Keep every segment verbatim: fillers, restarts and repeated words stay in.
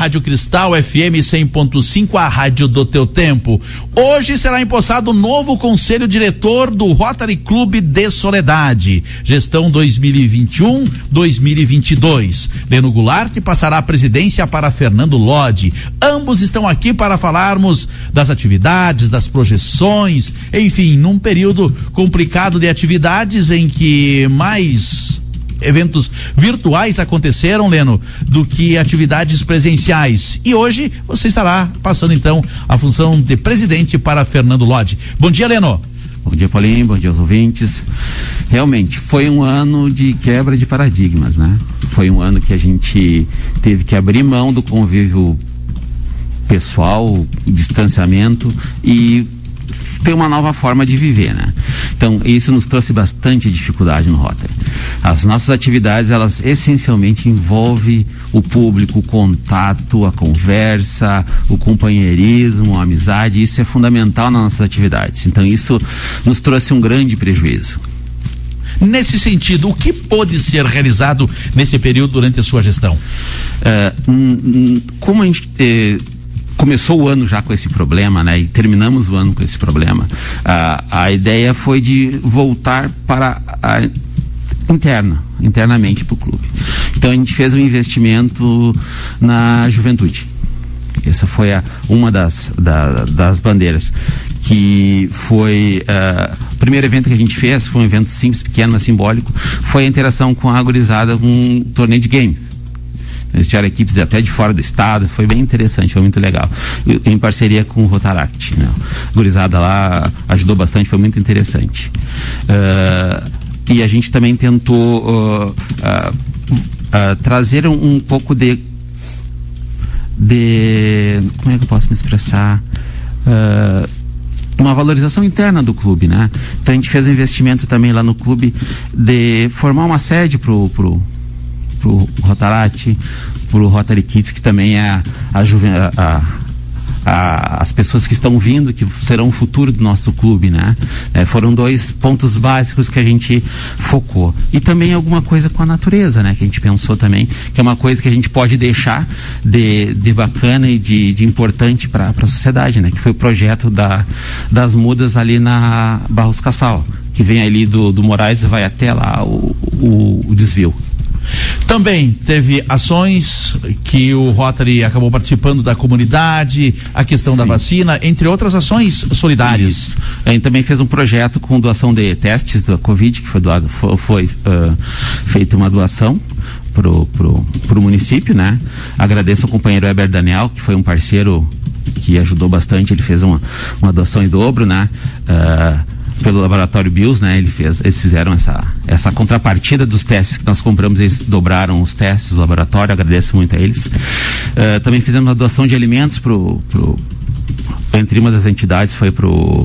Rádio Cristal F M cem ponto cinco, a rádio do teu tempo. Hoje será empossado o novo conselho diretor do Rotary Clube de Soledade, gestão dois mil e vinte e um, dois mil e vinte e dois. Leno Goulart passará a presidência para Fernando Lodi. Ambos estão aqui para falarmos das atividades, das projeções, enfim, num período complicado de atividades em que mais eventos virtuais aconteceram, Leno, do que atividades presenciais. E hoje você estará passando então a função de presidente para Fernando Lodi. Bom dia, Leno. Bom dia, Paulinho, bom dia aos ouvintes. Realmente, foi um ano de quebra de paradigmas, né? Foi um ano que a gente teve que abrir mão do convívio pessoal, distanciamento e ter uma nova forma de viver, né? Então, isso nos trouxe bastante dificuldade no Rotary. As nossas atividades, elas essencialmente envolvem o público, o contato, a conversa, o companheirismo, a amizade. Isso é fundamental nas nossas atividades. Então, isso nos trouxe um grande prejuízo. Nesse sentido, o que pôde ser realizado nesse período durante a sua gestão? Uh, hum, hum, como a gente... Eh, começou o ano já com esse problema, né? E terminamos o ano com esse problema. A, a ideia foi de voltar para a interna, internamente para o clube. Então a gente fez um investimento na juventude. Essa foi a, uma das, da, das bandeiras. Que foi uh, o primeiro evento que a gente fez, foi um evento simples, pequeno, mas simbólico, foi a interação com a gurizada com um torneio de games. Eles tiveram equipes até de fora do estado, foi bem interessante, foi muito legal. Em parceria com o Rotaract, né? A gurizada lá ajudou bastante, foi muito interessante. Uh, e a gente também tentou uh, uh, uh, trazer um, um pouco de, de. Como é que eu posso me expressar? Uh, uma valorização interna do clube, né? Então a gente fez um investimento também lá no clube de formar uma sede pro. pro pro Rotaract, pro Rotary Kids, que também é a, a, juven, a, a, as pessoas que estão vindo, que serão o futuro do nosso clube, né? É, foram dois pontos básicos que a gente focou. E também alguma coisa com a natureza, né? Que a gente pensou também, que é uma coisa que a gente pode deixar de, de bacana e de, de importante para a sociedade, né? Que foi o projeto da, das mudas ali na Barros Cassal, que vem ali do, do Moraes e vai até lá o, o, o desvio. Também teve ações que o Rotary acabou participando da comunidade, a questão Sim. da vacina, entre outras ações solidárias. Isso. A gente também fez um projeto com doação de testes da Covid, que foi doado, foi, foi uh, feita uma doação pro, pro, pro município, né? Agradeço ao companheiro Heber Daniel, que foi um parceiro que ajudou bastante, ele fez uma, uma doação em dobro, né? Uh, pelo laboratório Bios, né? Ele fez, eles fizeram essa, essa contrapartida dos testes que nós compramos, eles dobraram os testes do laboratório, agradeço muito a eles. Uh, também fizemos uma doação de alimentos pro, pro, entre uma das entidades foi pro,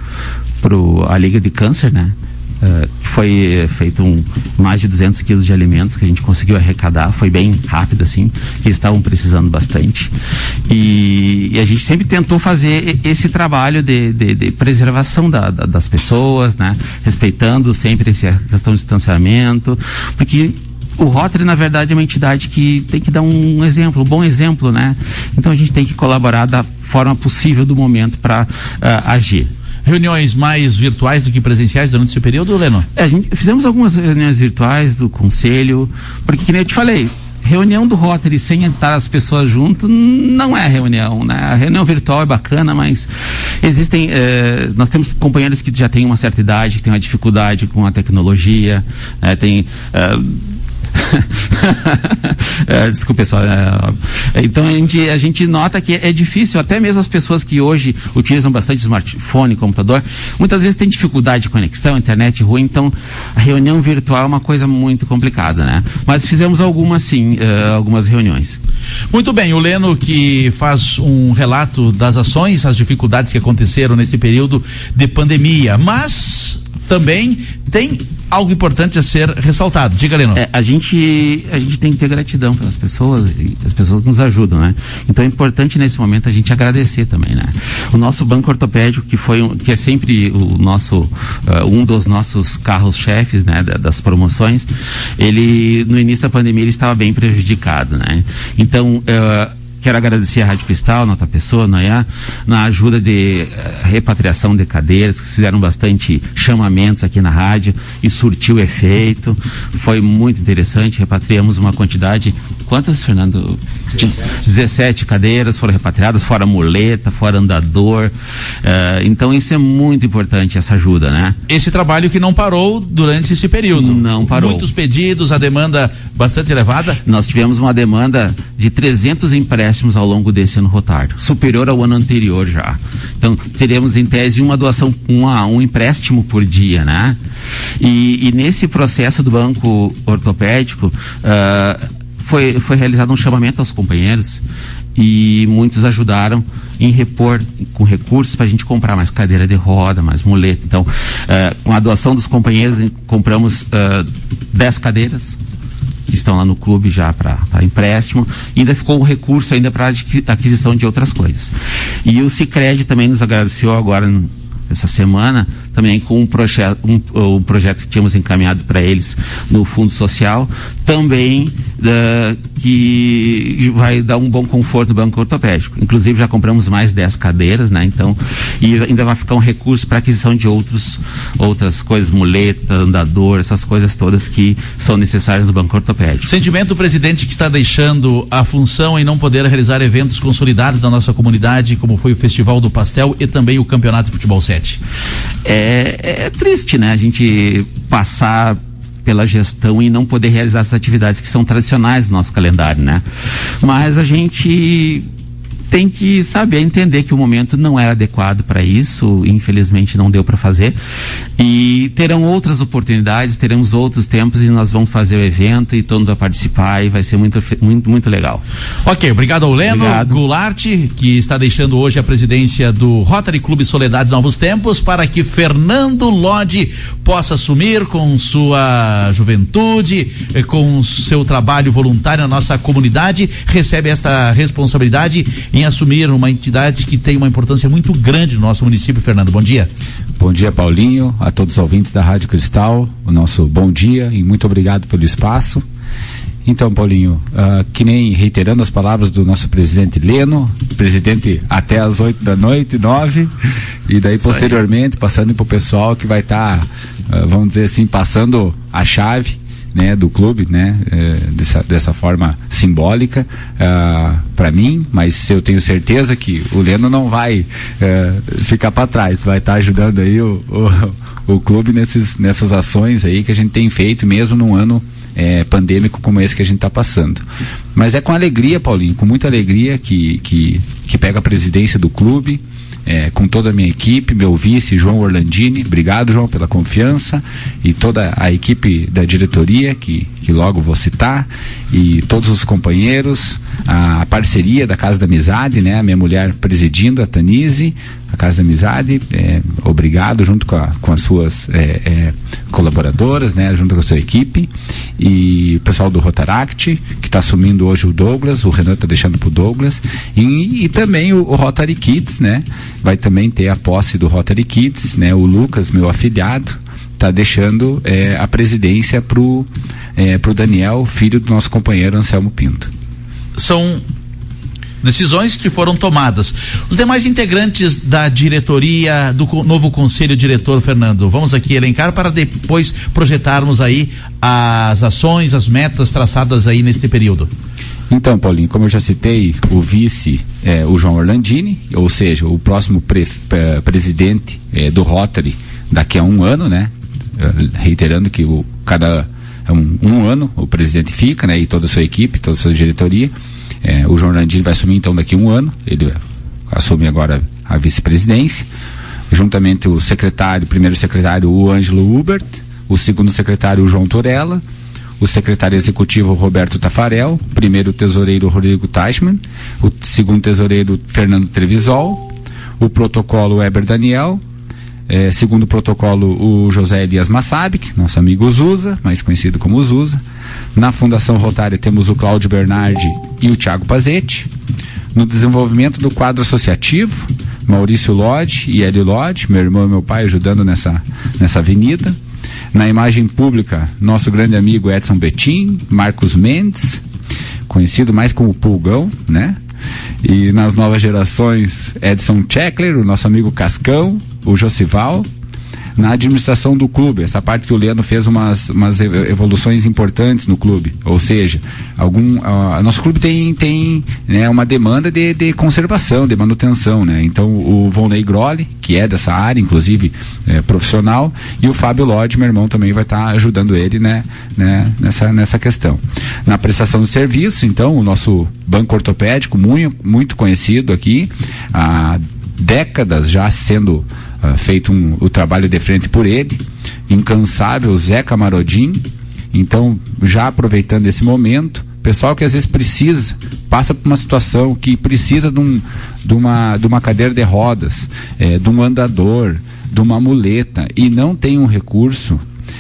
pro a Liga de Câncer, né? Uh, foi feito um, mais de duzentos quilos de alimentos que a gente conseguiu arrecadar, foi bem rápido assim, que eles estavam precisando bastante e, e a gente sempre tentou fazer esse trabalho de, de, de preservação da, da, das pessoas, né? Respeitando sempre essa questão de distanciamento, porque o Rotary, na verdade, é uma entidade que tem que dar um exemplo, um bom exemplo, né? Então a gente tem que colaborar da forma possível do momento para uh, agir. Reuniões mais virtuais do que presenciais durante esse período, Leno? É, a gente, fizemos algumas reuniões virtuais do conselho, porque, que nem eu te falei, reunião do Rotary sem estar as pessoas junto não é reunião, né? A reunião virtual é bacana, mas existem, eh, nós temos companheiros que já têm uma certa idade, que têm uma dificuldade com a tecnologia, né? Tem... Eh, é, desculpa, pessoal. É, então a gente, a gente nota que é difícil, até mesmo as pessoas que hoje utilizam bastante smartphone, computador, muitas vezes tem dificuldade de conexão, internet ruim, então a reunião virtual é uma coisa muito complicada, né? Mas fizemos algumas sim, uh, algumas reuniões. Muito bem, o Leno que faz um relato das ações, as dificuldades que aconteceram nesse período de pandemia, mas também tem algo importante a ser ressaltado. Diga, Leno. É, a gente, a gente tem que ter gratidão pelas pessoas, as pessoas que nos ajudam, né? Então é importante nesse momento a gente agradecer também, né? O nosso banco ortopédico, que foi um, que é sempre o nosso, uh, um dos nossos carros-chefes, né? Da, das promoções, ele, no início da pandemia, ele estava bem prejudicado, né? Então, uh, quero agradecer a Rádio Cristal, na outra pessoa, Noia, na ajuda de uh, repatriação de cadeiras, que fizeram bastante chamamentos aqui na rádio e surtiu efeito. Foi muito interessante. Repatriamos uma quantidade. Quantas, Fernando? dezessete cadeiras foram repatriadas, fora muleta, fora andador. Uh, então isso é muito importante, essa ajuda, né? Esse trabalho que não parou durante esse período. Não parou. Muitos pedidos, a demanda bastante elevada. Nós tivemos uma demanda de trezentos empréstimos ao longo desse ano rotário, superior ao ano anterior já. Então teremos em tese uma doação, uma, um empréstimo por dia, né? E, e nesse processo do banco ortopédico, uh, Foi, foi realizado um chamamento aos companheiros e muitos ajudaram em repor com recursos para a gente comprar mais cadeira de roda, mais muleta. Então, uh, com a doação dos companheiros, compramos uh, dez cadeiras que estão lá no clube já para empréstimo, e ainda ficou um recurso ainda para aquisição de outras coisas. E o Sicredi também nos agradeceu agora essa semana, também com um projeto, um, um projeto que tínhamos encaminhado para eles no Fundo Social, também uh, que vai dar um bom conforto no banco ortopédico. Inclusive já compramos mais dez cadeiras, né? Então, e ainda vai ficar um recurso para aquisição de outros, outras coisas, muleta, andador, essas coisas todas que são necessárias no banco ortopédico. Sentimento do presidente que está deixando a função em não poder realizar eventos consolidados da nossa comunidade, como foi o Festival do Pastel e também o Campeonato de Futebol sete. É, é triste, né? A gente passar pela gestão e não poder realizar essas atividades que são tradicionais do nosso calendário, né? Mas a gente tem que saber entender que o momento não era adequado para isso, infelizmente não deu para fazer, e terão outras oportunidades, teremos outros tempos e nós vamos fazer o evento e todo mundo vai participar e vai ser muito, muito, muito legal. Ok, obrigado ao Leno Goulart, que está deixando hoje a presidência do Rotary Clube Soledade Novos Tempos, para que Fernando Lodi possa assumir com sua juventude, com seu trabalho voluntário na nossa comunidade, recebe esta responsabilidade em assumir uma entidade que tem uma importância muito grande no nosso município. Fernando, bom dia. Bom dia, Paulinho, a todos os ouvintes da Rádio Cristal, o nosso bom dia e muito obrigado pelo espaço. Então, Paulinho, uh, que nem reiterando as palavras do nosso presidente Leno, presidente até às oito da noite, nove, e daí Isso posteriormente aí. Passando para o pessoal que vai estar, tá, uh, vamos dizer assim, passando a chave, né, do clube, né, é, dessa, dessa forma simbólica uh, para mim, mas eu tenho certeza que o Leno não vai uh, ficar para trás, vai estar tá ajudando aí o, o, o clube nesses, nessas ações aí que a gente tem feito mesmo num ano é, pandêmico como esse que a gente está passando. Mas é com alegria, Paulinho, com muita alegria que, que, que pega a presidência do clube. É, com toda a minha equipe, meu vice João Orlandini, obrigado, João, pela confiança, e toda a equipe da diretoria que, que logo vou citar, e todos os companheiros, a, a parceria da Casa da Amizade, né, a minha mulher presidindo, a Tanise, a Casa da Amizade, é, obrigado, junto com, a, com as suas é, é, colaboradoras, né, junto com a sua equipe, e o pessoal do Rotaract, que está assumindo hoje o Douglas, o Renan está deixando para o Douglas, e, e também o, o Rotary Kids, né, vai também ter a posse do Rotary Kids, né, o Lucas, meu afilhado, está deixando é, a presidência para o é, pro Daniel, filho do nosso companheiro Anselmo Pinto. São decisões que foram tomadas. Os demais integrantes da diretoria, do co- novo conselho diretor, Fernando, vamos aqui elencar para depois projetarmos aí as ações, as metas traçadas aí neste período. Então, Paulinho, como eu já citei, o vice, é, o João Orlandini, ou seja, o próximo pre- pre- presidente é, do Rotary daqui a um ano, né? Reiterando que o, cada um, um ano o presidente fica, né? E toda a sua equipe, toda a sua diretoria. É, o João Orlandini vai assumir então daqui a um ano, ele assume agora a vice-presidência, juntamente o secretário, primeiro secretário, o Ângelo Hubert, o segundo secretário, o João Torella, o secretário executivo Roberto Tafarel, primeiro tesoureiro Rodrigo Teichmann, o segundo tesoureiro Fernando Trevisol, o protocolo Weber Daniel, é, segundo protocolo o José Elias Massabic, nosso amigo Zusa, mais conhecido como Zusa. Na Fundação Rotária temos o Cláudio Bernardi e o Thiago Pazetti. No desenvolvimento do quadro associativo, Maurício Lodge e Hélio Lodge, meu irmão e meu pai ajudando nessa, nessa avenida. Na imagem pública, nosso grande amigo Edson Betim, Marcos Mendes, conhecido mais como Pulgão, né? E nas novas gerações, Edson Checkler, o nosso amigo Cascão, o Josival. Na administração do clube, essa parte que o Leno fez umas, umas evoluções importantes no clube, ou seja, algum, uh, nosso clube tem, tem né, uma demanda de, de conservação, de manutenção, né? Então o Volney Grolli, que é dessa área, inclusive é, profissional, e o Fábio Lodge, meu irmão, também vai estar tá ajudando ele, né, né, nessa, nessa questão. Na prestação de serviço, então, o nosso banco ortopédico, muito, muito conhecido aqui, há décadas já sendo Uh, feito um, o trabalho de frente por ele, incansável, Zé Camarodin. Então, já aproveitando esse momento, pessoal que às vezes precisa, passa por uma situação que precisa de, um, de, uma, de uma cadeira de rodas, é, de um andador, de uma muleta, e não tem um recurso,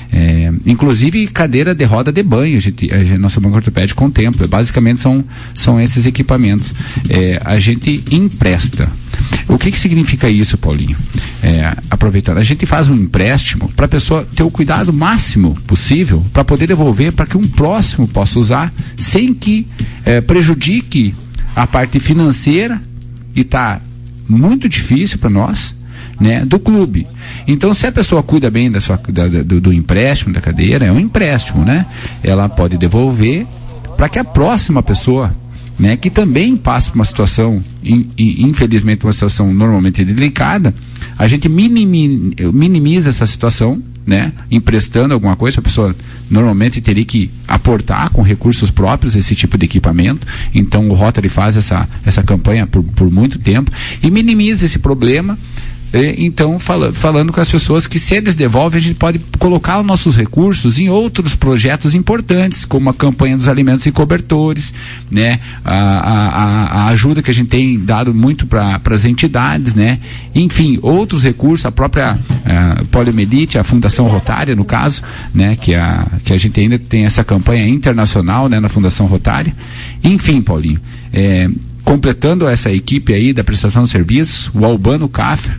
é, inclusive cadeira de roda de banho, a gente, a gente, nosso banco ortopédico contempla, basicamente são, são esses equipamentos, é, a gente empresta. O que que significa isso, Paulinho? É, aproveitando, a gente faz um empréstimo para a pessoa ter o cuidado máximo possível para poder devolver, para que um próximo possa usar sem que é, prejudique a parte financeira, e está muito difícil para nós, né, do clube. Então, se a pessoa cuida bem da sua, da, do, do empréstimo, da cadeira, é um empréstimo, né? Ela pode devolver para que a próxima pessoa, né, que também passa por uma situação, in, in, infelizmente uma situação normalmente delicada, a gente minimi, minimiza essa situação, né, emprestando alguma coisa. A pessoa normalmente teria que aportar com recursos próprios esse tipo de equipamento. Então o Rotary faz essa, essa campanha por, por muito tempo e minimiza esse problema. Então, fala, falando com as pessoas que, se eles devolvem, a gente pode colocar os nossos recursos em outros projetos importantes, como a campanha dos alimentos e cobertores, né? A, a, a ajuda que a gente tem dado muito para as entidades, né? Enfim, outros recursos, a própria a poliomielite, a Fundação Rotária, no caso, né? Que a, que a gente ainda tem essa campanha internacional, né? Na Fundação Rotária. Enfim, Paulinho, é, completando essa equipe aí da prestação de serviços, o Albano Caffer,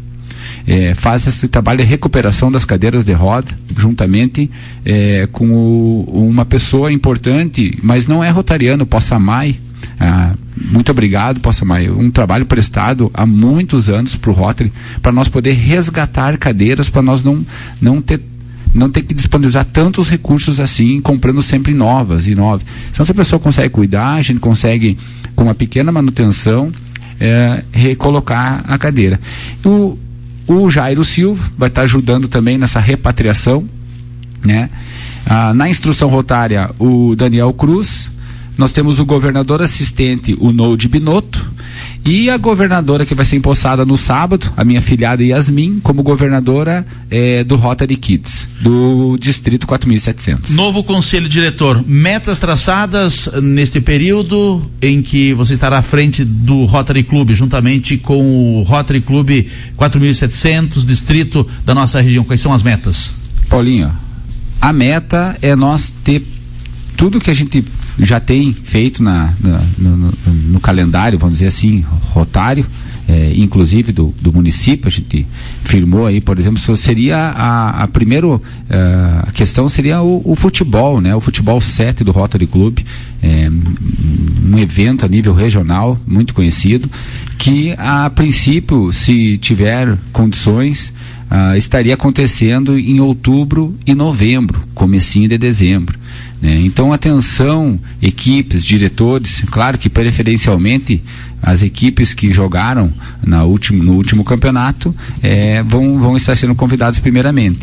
É, faz esse trabalho de recuperação das cadeiras de roda, juntamente é, com o, uma pessoa importante, mas não é rotariano, Possamay. Ah, muito obrigado, Possamay. Um trabalho prestado há muitos anos para o Rotary, para nós poder resgatar cadeiras, para nós não, não ter não ter que disponibilizar tantos recursos assim, comprando sempre novas e novas. Então, se a pessoa consegue cuidar, a gente consegue, com uma pequena manutenção, é, recolocar a cadeira. O O Jairo Silva vai estar ajudando também nessa repatriação, né? Ah, na instrução rotária, o Daniel Cruz. Nós temos o governador assistente, o Nolde Binotto, e a governadora que vai ser empossada no sábado, a minha filhada Yasmin, como governadora eh, do Rotary Kids, do distrito quatro mil e setecentos. Novo conselho diretor, metas traçadas neste período em que você estará à frente do Rotary Club, juntamente com o Rotary Club quatro mil e setecentos, distrito da nossa região. Quais são as metas? Paulinho, a meta é nós ter tudo que a gente já tem feito na, na, no, no, no calendário, vamos dizer assim, rotário, é, inclusive do, do município. A gente firmou aí, por exemplo, seria a, a primeira uh, a questão seria o, o futebol, né? O futebol sete do Rotary Club, é, um evento a nível regional muito conhecido, que a princípio, se tiver condições, uh, estaria acontecendo em outubro e novembro, comecinho de dezembro. Então, atenção, equipes, diretores, claro que preferencialmente as equipes que jogaram na último, no último campeonato é, vão, vão estar sendo convidados primeiramente.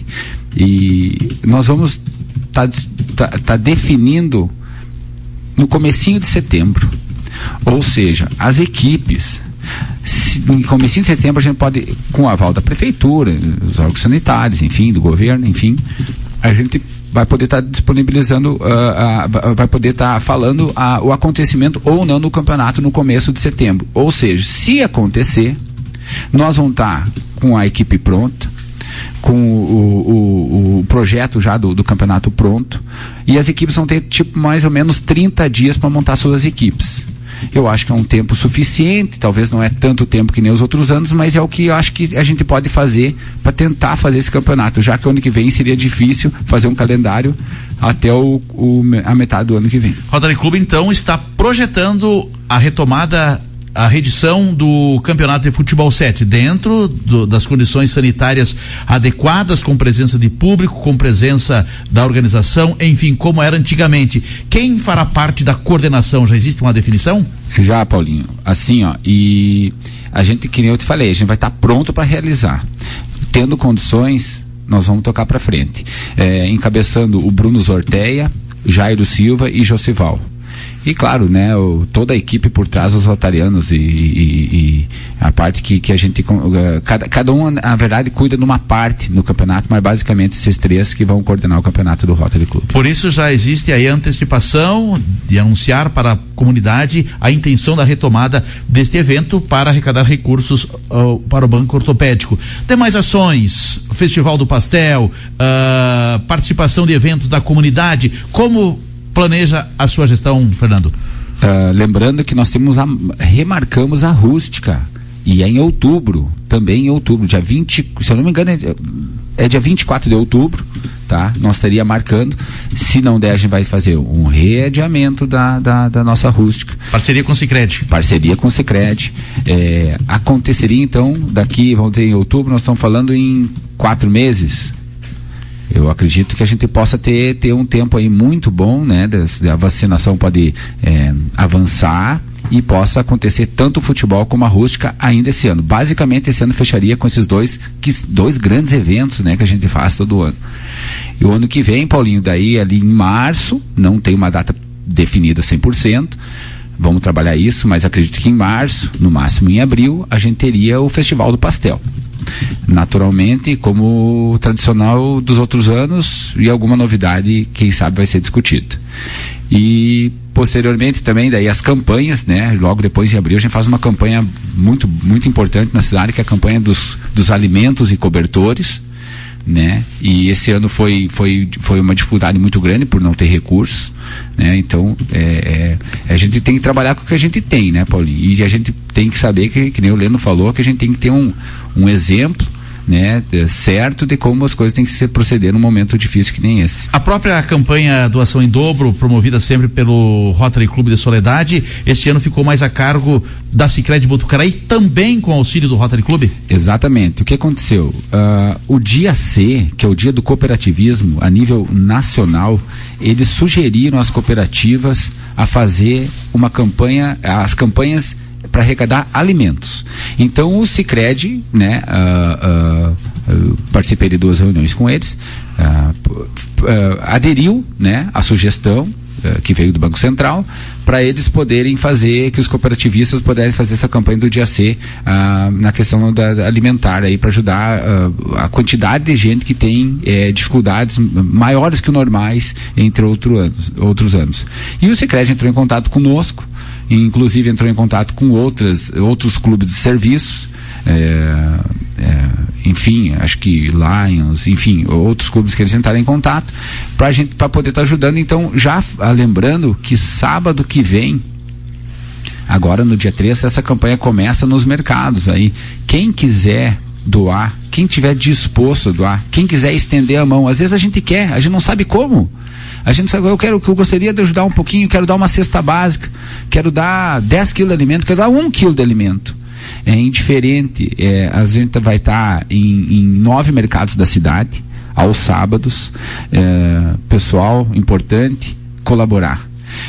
E nós vamos estar tá, tá, tá definindo no comecinho de setembro. Ou seja, as equipes, se, no comecinho de setembro a gente pode, com o aval da prefeitura, dos órgãos sanitários, enfim, do governo, enfim, a gente vai poder estar tá disponibilizando, uh, uh, vai poder estar tá falando uh, o acontecimento ou não no campeonato no começo de setembro. Ou seja, se acontecer, nós vamos estar tá com a equipe pronta, com o, o, o projeto já do, do campeonato pronto, e as equipes vão ter tipo mais ou menos trinta dias para montar suas equipes. Eu acho que é um tempo suficiente, talvez não é tanto tempo que nem os outros anos, mas é o que eu acho que a gente pode fazer para tentar fazer esse campeonato, já que o ano que vem seria difícil fazer um calendário até o, o, a metade do ano que vem. Rotary Club, então, está projetando a retomada a reedição do Campeonato de Futebol sete, dentro do, das condições sanitárias adequadas, com presença de público, com presença da organização, enfim, como era antigamente. Quem fará parte da coordenação? Já existe uma definição? Já, Paulinho. Assim, ó, e a gente, que nem eu te falei, a gente vai estar pronto para realizar. Tendo condições, nós vamos tocar para frente. É, encabeçando o Bruno Zorteia, Jairo Silva e Josival. E claro, né, o, toda a equipe por trás dos rotarianos e, e, e a parte que, que a gente, cada, cada um na verdade cuida de uma parte no campeonato, mas basicamente esses três que vão coordenar o campeonato do Rotary Club. Por isso já existe aí a antecipação de anunciar para a comunidade a intenção da retomada deste evento para arrecadar recursos uh, para o Banco Ortopédico. Demais ações, Festival do Pastel, uh, participação de eventos da comunidade, como planeja a sua gestão, Fernando? Uh, lembrando que nós temos a, remarcamos a rústica, e é em outubro, também em outubro, dia vinte, se eu não me engano, é, é dia vinte e quatro de outubro, tá? Nós estaria marcando, se não der, a gente vai fazer um readiamento da, da, da nossa rústica. Parceria com o Sicredi. Parceria com o Sicredi. É, aconteceria então, daqui, vamos dizer, em outubro, nós estamos falando em quatro meses. Eu acredito que a gente possa ter, ter um tempo aí muito bom, né? A vacinação pode é, avançar e possa acontecer tanto o futebol como a rústica ainda esse ano. Basicamente, esse ano fecharia com esses dois, que, dois grandes eventos, né? Que a gente faz todo ano. E o ano que vem, Paulinho, daí ali em março, não tem uma data definida cem por cento, vamos trabalhar isso, mas acredito que em março, no máximo em abril, a gente teria o Festival do Pastel. Naturalmente, como tradicional dos outros anos, e alguma novidade, quem sabe, vai ser discutida. E posteriormente também daí as campanhas, né? Logo depois de abril a gente faz uma campanha muito, muito importante na cidade, que é a campanha dos, dos alimentos e cobertores, né? E esse ano foi, foi, foi uma dificuldade muito grande por não ter recursos, né? Então é, é, a gente tem que trabalhar com o que a gente tem, né, Paulinho? E a gente tem que saber que, que nem o Leno falou, que a gente tem que ter um, um exemplo, né, certo de como as coisas têm que se proceder num momento difícil que nem esse. A própria campanha Doação em Dobro, promovida sempre pelo Rotary Clube de Soledade, este ano ficou mais a cargo da Sicredi Botucaraí, também com auxílio do Rotary Clube? Exatamente. O que aconteceu? Uh, o dia C, que é o dia do cooperativismo a nível nacional, eles sugeriram às cooperativas a fazer uma campanha, as campanhas para arrecadar alimentos. Então o Sicredi, né, uh, uh, uh, participei de duas reuniões com eles, uh, uh, aderiu, né, à sugestão uh, que veio do Banco Central, para eles poderem fazer, que os cooperativistas puderem fazer essa campanha do dia C uh, na questão da, da alimentar aí, para ajudar uh, a quantidade de gente que tem eh, dificuldades maiores que o normais entre outro anos, outros anos. E o Sicredi entrou em contato conosco, inclusive entrou em contato com outras, outros clubes de serviços, é, é, enfim, acho que Lions, enfim, outros clubes que eles entraram em contato para gente, para poder estar tá ajudando. Então, já ah, lembrando que sábado que vem, agora no dia três, essa campanha começa nos mercados aí. Quem quiser doar, quem tiver disposto a doar, quem quiser estender a mão, às vezes a gente quer, a gente não sabe como. A gente sabe, eu quero, eu gostaria de ajudar um pouquinho, quero dar uma cesta básica, quero dar dez quilos de alimento, quero dar um quilo de alimento. É indiferente, é, a gente vai estar tá em, em nove mercados da cidade, aos sábados. É, pessoal, importante, colaborar.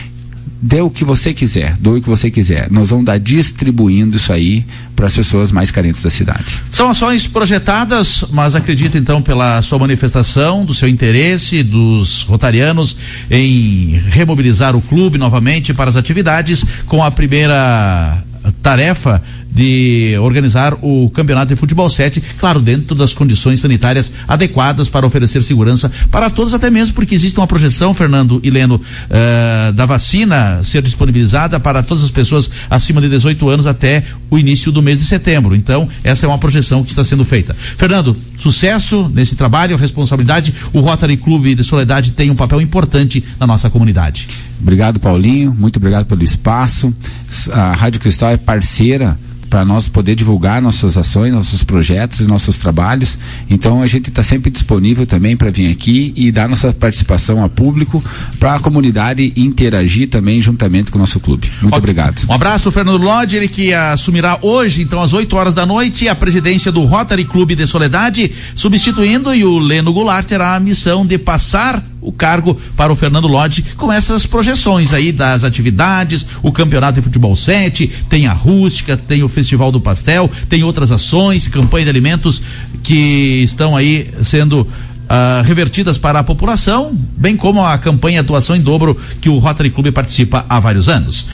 Dê o que você quiser, doe o que você quiser. Nós vamos estar distribuindo isso aí para as pessoas mais carentes da cidade. São ações projetadas, mas acredito então pela sua manifestação, do seu interesse, dos rotarianos em remobilizar o clube novamente para as atividades, com a primeira tarefa de organizar o campeonato de futebol sete, claro, dentro das condições sanitárias adequadas para oferecer segurança para todos, até mesmo porque existe uma projeção, Fernando e Leno, uh, da vacina ser disponibilizada para todas as pessoas acima de dezoito anos até o início do mês de setembro. Então, essa é uma projeção que está sendo feita. Fernando, sucesso nesse trabalho, responsabilidade. O Rotary Clube de Soledade tem um papel importante na nossa comunidade. Obrigado, Paulinho, muito obrigado pelo espaço. A Rádio Cristal é parceira para nós poder divulgar nossas ações, nossos projetos e nossos trabalhos. Então a gente está sempre disponível também para vir aqui e dar nossa participação a público, para a comunidade interagir também juntamente com o nosso clube. Muito Ó, obrigado. Um abraço, Fernando Lodge, ele que assumirá hoje, então, às oito horas da noite, a presidência do Rotary Clube de Soledade, substituindo, e o Leno Goulart terá a missão de passar o cargo para o Fernando Lodge, com essas projeções aí das atividades, o campeonato de futebol sete, tem a rústica, tem o Festival do Pastel, tem outras ações, campanha de alimentos que estão aí sendo Uh, revertidas para a população, bem como a campanha Doação em Dobro que o Rotary Clube participa há vários anos.